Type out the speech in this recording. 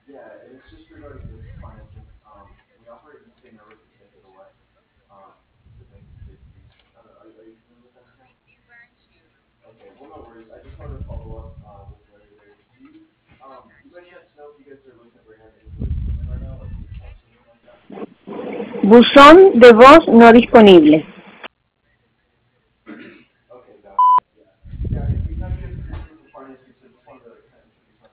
Yeah, and it's just regarding this financing. We operate in the same network as Bank of the West. It's a banking database. Are you familiar with that account? Okay, well, no worries. I just wanted to follow up with Larry there. Do you by chance know if you guys are looking to bring on any new equipment right now, like new trucks or anything like that? Buzón de voz no disponible.